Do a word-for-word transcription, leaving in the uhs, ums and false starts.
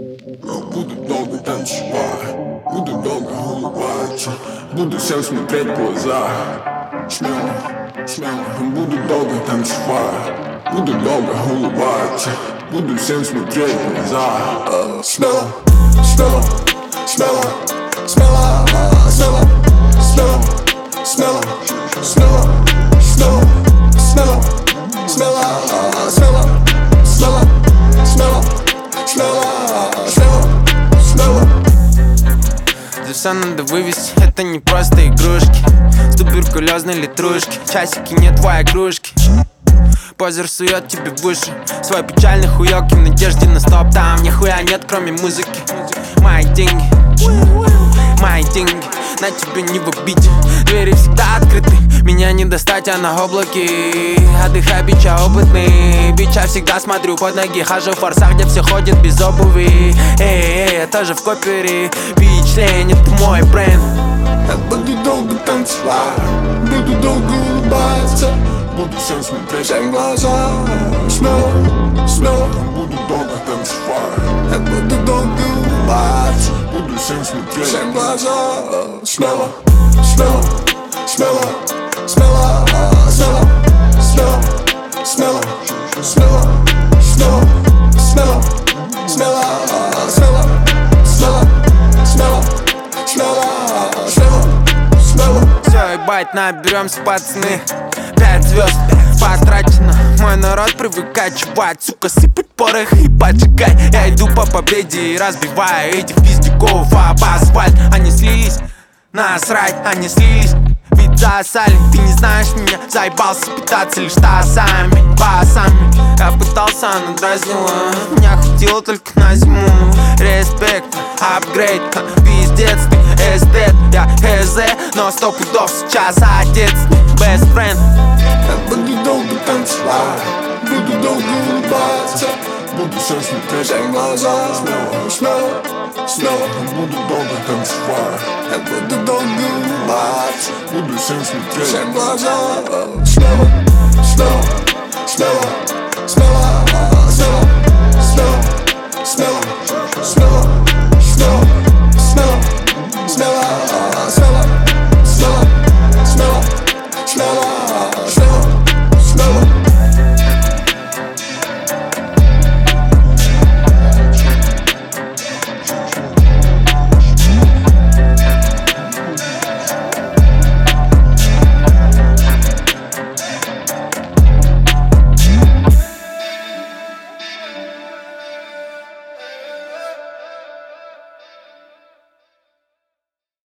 Буду долго танцевать, буду долго улыбаться, буду всем смотреть в глаза. Смело, смело, буду долго танцевать, буду долго улыбаться, буду всем смотреть в глаза. Смело, смело, смело, смело, смело, смело, смело, смело, смело, смело, смело, смело, смело, смело, смело, смело, смело. Здесь все надо вывести, это не просто игрушки. С туберкулезной литрушки, часики не твои игрушки. Позер сует тебе в уши свой печальный хуёк и в надежде на стоп. Там нихуя нет, кроме музыки. Мои деньги, мои деньги, на тебе не выбить. Двери всегда открыты, меня не достать, а на облаке. Отдыхай, бича опытный, бича всегда смотрю под ноги. Хожу в форсах, где все ходят без обуви. Эй, эй, я тоже в копере. Бич лень, это мой бренд. Я буду долго танцевать, буду долго улыбаться, буду всем смотреть в глаза. Смело, смело, буду долго танцевать, я буду долго улыбаться, буду всем смотреть в глаза. Смело, смело, смело, смело, смело, смело, смело, смело, смело, смело, смело, смело, смело, смело, смело, смело, смело. Все, ебать, наберемся, пацаны. Пять звезд потрачено. Мой народ привыкает чувать, сука, сыпать порох и поджигать. Я иду по победе и разбиваю этих пиздюков об асфальт. Они слились, насрать, они слились, ведь засали. Ты не знаешь меня, заебался питаться лишь тасами, басами. Я пытался, она дразнила, меня хватило только на зиму. Респект, апгрейд, пиздец, ты эстет. Я хз, но сто пудов сейчас отец, best friend. Я буду долго танцевать, буду долго улыбаться, буду всем смотреть в глаза. Смело, смело, смело, буду долго танцевать, я буду долго улыбаться, буду всем смотреть в глаза. Смело, смело, смело, смело.